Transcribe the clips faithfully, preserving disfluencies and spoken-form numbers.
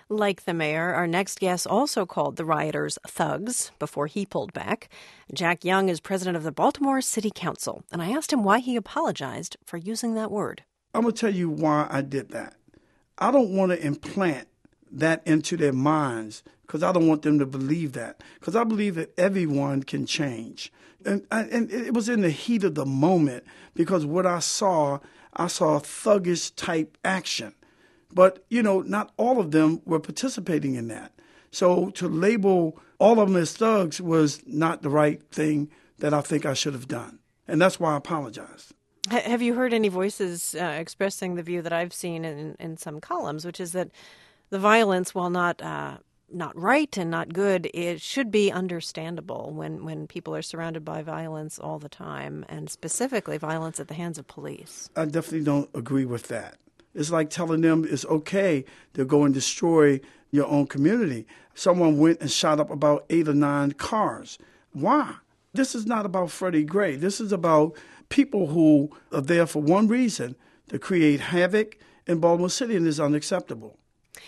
Like the mayor, our next guest also called the rioters thugs before he pulled back. Jack Young is president of the Baltimore City Council, and I asked him why he apologized for using that word. I'm going to tell you why I did that. I don't want to implant that into their minds because I don't want them to believe that, because I believe that everyone can change. And, and it was in the heat of the moment, because what I saw, I saw thuggish type action. But, you know, not all of them were participating in that. So to label all of them as thugs was not the right thing that I think I should have done. And that's why I apologized. Have you heard any voices uh, expressing the view that I've seen in, in some columns, which is that the violence, while not uh, not right and not good, it should be understandable when, when people are surrounded by violence all the time, and specifically violence at the hands of police? I definitely don't agree with that. It's like telling them it's okay to go and destroy your own community. Someone went and shot up about eight or nine cars. Why? This is not about Freddie Gray. This is about people who are there for one reason, to create havoc in Baltimore City, and it's unacceptable.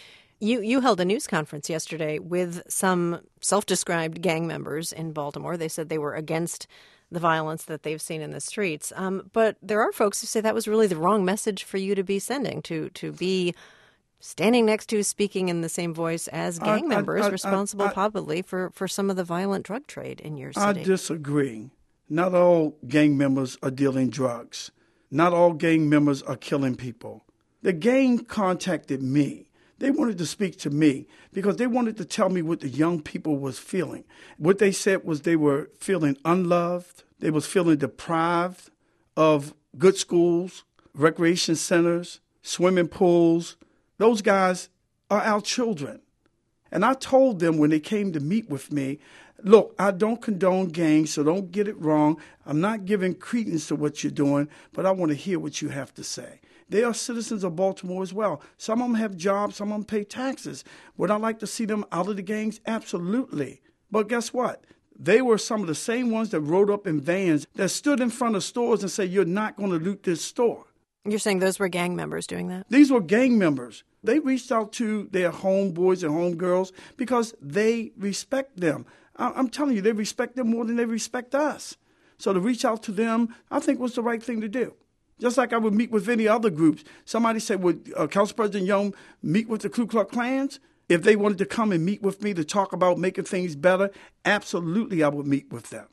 You you held a news conference yesterday with some self-described gang members in Baltimore. They said they were against the violence that they've seen in the streets. Um, but there are folks who say that was really the wrong message for you to be sending, to to be standing next to, speaking in the same voice as gang I, members I, I, responsible I, I, probably for, for some of the violent drug trade in your city. I disagree. Not all gang members are dealing drugs. Not all gang members are killing people. The gang contacted me. They wanted to speak to me because they wanted to tell me what the young people was feeling. What they said was they were feeling unloved. They was feeling deprived of good schools, recreation centers, swimming pools. Those guys are our children. And I told them when they came to meet with me, look, I don't condone gangs, so don't get it wrong. I'm not giving credence to what you're doing, but I want to hear what you have to say. They are citizens of Baltimore as well. Some of them have jobs, some of them pay taxes. Would I like to see them out of the gangs? Absolutely. But guess what? They were some of the same ones that rode up in vans that stood in front of stores and said, you're not going to loot this store. You're saying those were gang members doing that? These were gang members. They reached out to their homeboys and homegirls because they respect them. I'm telling you, they respect them more than they respect us. So to reach out to them, I think was the right thing to do. Just like I would meet with any other groups. Somebody said, would uh, Council President Young meet with the Ku Klux Klans? If they wanted to come and meet with me to talk about making things better, absolutely I would meet with them.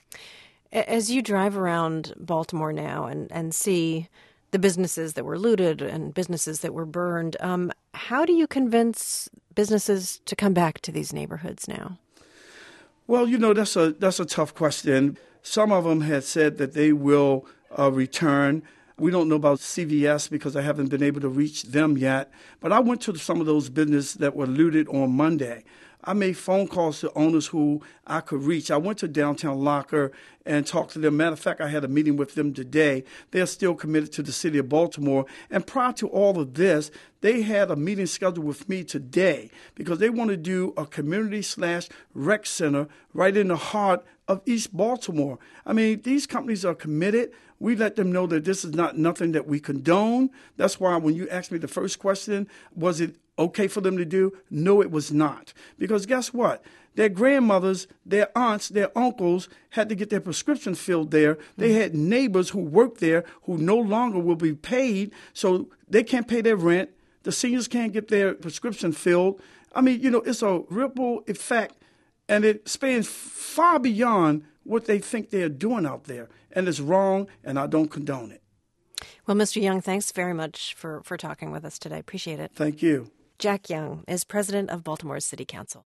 As you drive around Baltimore now and, and see the businesses that were looted and businesses that were burned, um, how do you convince businesses to come back to these neighborhoods now? Well, you know, that's a that's a tough question. Some of them had said that they will uh, return. We don't know about C V S because I haven't been able to reach them yet. But I went to some of those businesses that were looted on Monday. I made phone calls to owners who I could reach. I went to downtown Locker and talked to them. Matter of fact, I had a meeting with them today. They're still committed to the city of Baltimore. And prior to all of this, they had a meeting scheduled with me today because they want to do a community slash rec center right in the heart of East Baltimore. I mean, these companies are committed. We let them know that this is not nothing that we condone. That's why when you asked me the first question, was it okay for them to do? No, it was not. Because guess what? Their grandmothers, their aunts, their uncles had to get their prescriptions filled there. They had neighbors who worked there who no longer will be paid, so they can't pay their rent. The seniors can't get their prescription filled. I mean, you know, it's a ripple effect, and it spans far beyond what they think they're doing out there. And it's wrong, and I don't condone it. Well, Mister Young, thanks very much for, for talking with us today. Appreciate it. Thank you. Jack Young is president of Baltimore's City Council.